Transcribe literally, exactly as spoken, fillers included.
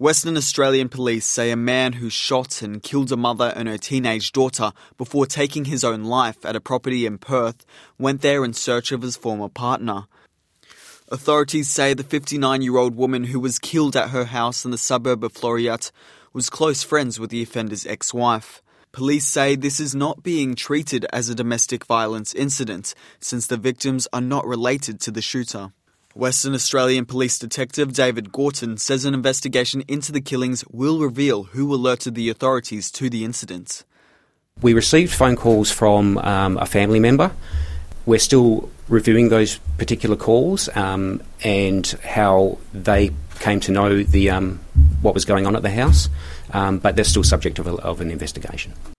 Western Australian police say a man who shot and killed a mother and her teenage daughter before taking his own life at a property in Perth went there in search of his former partner. Authorities say the fifty-nine-year-old woman who was killed at her house in the suburb of Floreat was close friends with the offender's ex-wife. Police say this is not being treated as a domestic violence incident since the victims are not related to the shooter. Western Australian Police Detective David Gorton says an investigation into the killings will reveal who alerted the authorities to the incident. We received phone calls from um, a family member. We're still reviewing those particular calls um, and how they came to know the um, what was going on at the house, um, but they're still subject of, a, of an investigation.